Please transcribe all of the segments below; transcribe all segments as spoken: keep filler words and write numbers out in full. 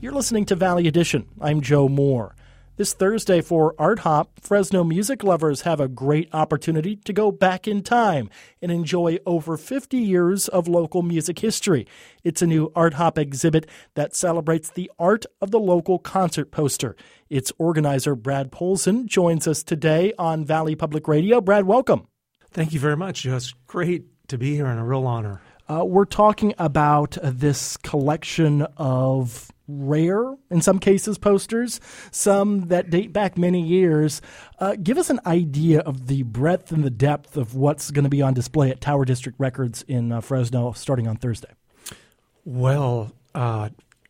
You're listening to Valley Edition. I'm Joe Moore. This Thursday for Art Hop, Fresno music lovers have a great opportunity to go back in time and enjoy over fifty years of local music history. It's a new Art Hop exhibit that celebrates the art of the local concert poster. Its organizer, Brad Polson, joins us today on Valley Public Radio. Brad, welcome. Thank you very much, Joe. It's great to be here and a real honor. Uh, we're talking about uh, this collection of rare, in some cases, posters, some that date back many years. Uh, give us an idea of the breadth and the depth of what's going to be on display at Tower District Records in uh, Fresno starting on Thursday. Well, uh,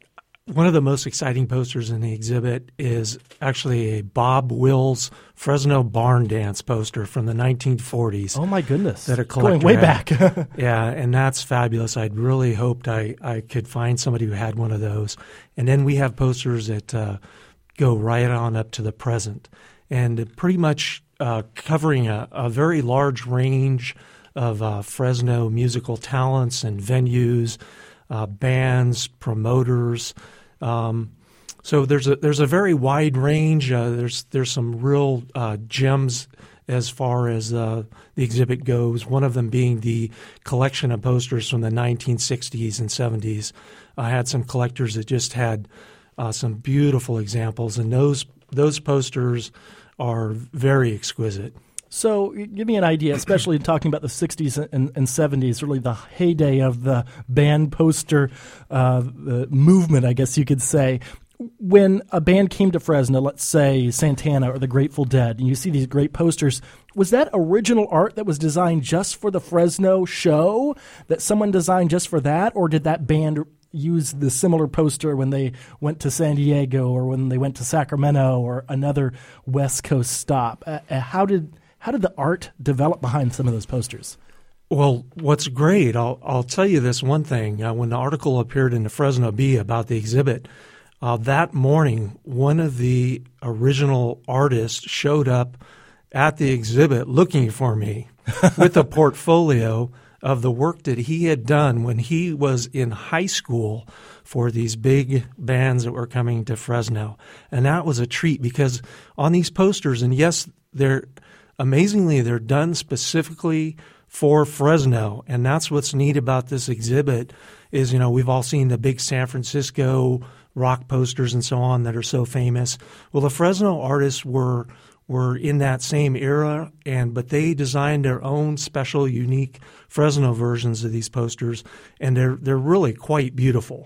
one of the most exciting posters in the exhibit is actually a Bob Wills Fresno Barn Dance poster from the nineteen forties. Oh, my goodness. That a collector Going way had. back. Yeah, and that's fabulous. I'd really hoped I, I could find somebody who had one of those. And then we have posters that uh, go right on up to the present and pretty much uh, covering a, a very large range of uh, Fresno musical talents and venues, uh, bands, promoters. Um, so there's a there's a very wide range. Uh, there's there's some real uh, gems as far as uh, the exhibit goes. One of them being the collection of posters from the nineteen sixties and seventies. I had some collectors that just had uh, some beautiful examples, and those those posters are very exquisite. So give me an idea, especially talking about the sixties and, and seventies, really the heyday of the band poster uh, the movement, I guess you could say. When a band came to Fresno, let's say Santana or the Grateful Dead, and you see these great posters, was that original art that was designed just for the Fresno show, that someone designed just for that, or did that band use the similar poster when they went to San Diego or when they went to Sacramento or another West Coast stop? Uh, how did how did the art develop behind some of those posters? Well, what's great, I'll I'll tell you this one thing. Uh, when the article appeared in the Fresno Bee about the exhibit, uh, that morning, one of the original artists showed up at the exhibit looking for me with a portfolio of the work that he had done when he was in high school for these big bands that were coming to Fresno. And that was a treat because on these posters, and yes, they're amazingly, they're done specifically for Fresno. And that's what's neat about this exhibit is, you know, we've all seen the big San Francisco rock posters and so on that are so famous. Well, the Fresno artists were were in that same era, and but they designed their own special, unique Fresno versions of these posters, and they're they're really quite beautiful.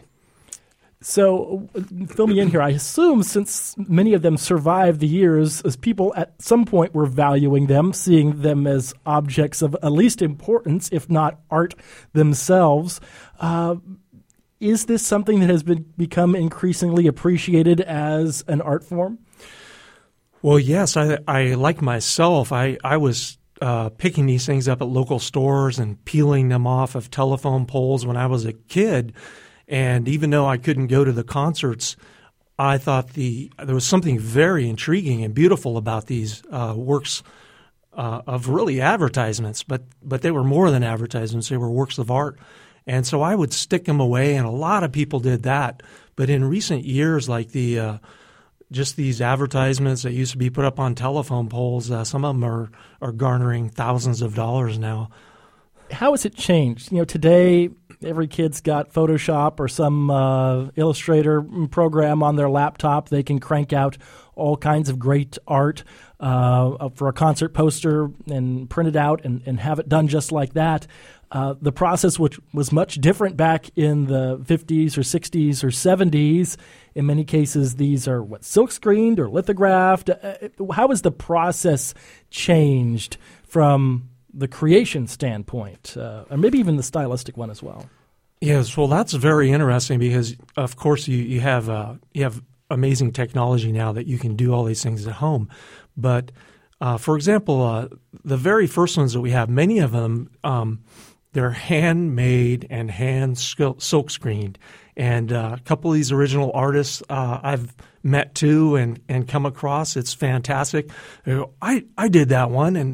So, fill me in here. I assume since many of them survived the years, as people at some point were valuing them, seeing them as objects of at least importance, if not art themselves. Uh, is this something that has been become increasingly appreciated as an art form? Well, yes. I, I like myself, I, I was uh, picking these things up at local stores and peeling them off of telephone poles when I was a kid. And even though I couldn't go to the concerts, I thought the there was something very intriguing and beautiful about these uh, works uh, of really advertisements. But but they were more than advertisements; they were works of art. And so I would stick them away, and a lot of people did that. But in recent years, like the uh, just these advertisements that used to be put up on telephone poles, uh, some of them are are garnering thousands of dollars now. How has it changed? You know, today every kid's got Photoshop or some uh, Illustrator program on their laptop. They can crank out all kinds of great art uh, for a concert poster and print it out and, and have it done just like that. Uh, the process, which was much different back in the fifties or sixties or seventies, in many cases these are what silk screened or lithographed. Uh, how has the process changed from the creation standpoint, uh, or maybe even the stylistic one as well? Yes, well, that's very interesting because, of course, you you have uh, you have amazing technology now that you can do all these things at home. But, uh, for example, uh, the very first ones that we have, many of them, um, they're handmade and hand silk screened. And uh, a couple of these original artists uh, I've met too and, and come across. It's fantastic. They go, I, I did that one, and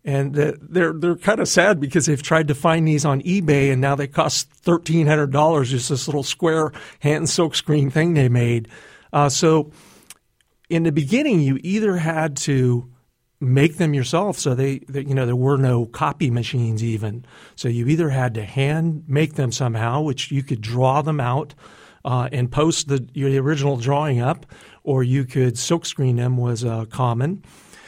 And they're they're kind of sad because they've tried to find these on eBay, and now they cost thirteen hundred dollars, just this little square hand silkscreen thing they made. Uh, so in the beginning, you either had to make them yourself. So they, they, you know, there were no copy machines even. So you either had to hand make them somehow, which you could draw them out uh, and post the, your original drawing up, or you could silkscreen them was uh, common.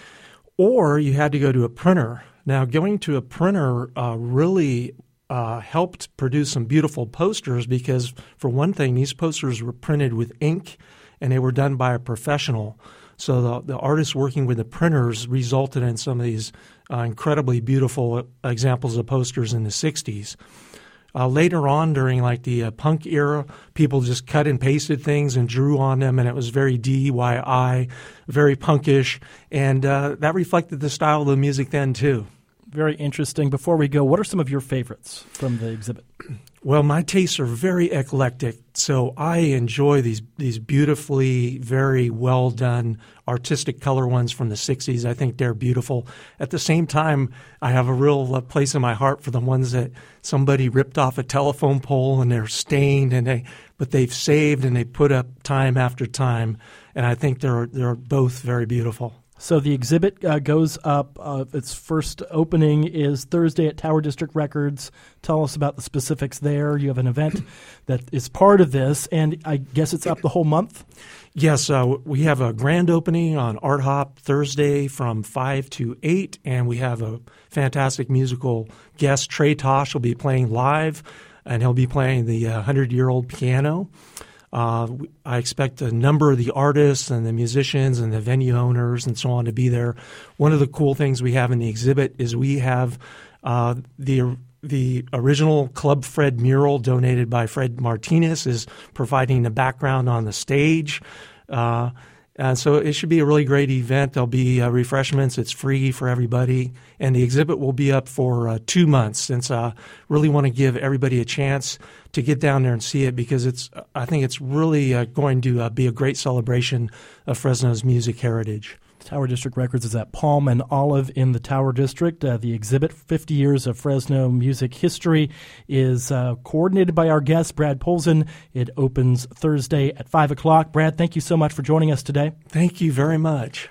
Or you had to go to a printer. Now, going to a printer uh, really uh, helped produce some beautiful posters because, for one thing, these posters were printed with ink and they were done by a professional. So the, the artists working with the printers resulted in some of these uh, incredibly beautiful examples of posters in the sixties. Uh, later on, during like the uh, punk era, people just cut and pasted things and drew on them, and it was very D I Y, very punkish, and uh, that reflected the style of the music then too. Very interesting. Before we go, what are some of your favorites from the exhibit? Well, my tastes are very eclectic, so I enjoy these these beautifully, very well done artistic color ones from the sixties. I think they're beautiful. At the same time, I have a real uh, place in my heart for the ones that somebody ripped off a telephone pole and they're stained, and they but they've saved and they put up time after time, and I think they're they're both very beautiful. So the exhibit uh, goes up. Uh, its first opening is Thursday at Tower District Records. Tell us about the specifics there. You have an event that is part of this, and I guess it's up the whole month? Yes, uh, we have a grand opening on Art Hop Thursday from five to eight, and we have a fantastic musical guest. Trey Tosh will be playing live, and he'll be playing the uh, hundred-year-old piano. Uh, I expect a number of the artists and the musicians and the venue owners and so on to be there. One of the cool things we have in the exhibit is we have uh, the the original Club Fred mural donated by Fred Martinez is providing the background on the stage. Uh, and so it should be a really great event. There'll be uh, refreshments. It's free for everybody. And the exhibit will be up for uh, two months since I uh, really want to give everybody a chance to get down there and see it because it's. I think it's really uh, going to uh, be a great celebration of Fresno's music heritage. Tower District Records is at Palm and Olive in the Tower District. Uh, the exhibit, fifty years of Fresno Music History, is uh, coordinated by our guest, Brad Polzin. It opens Thursday at five o'clock. Brad, thank you so much for joining us today. Thank you very much.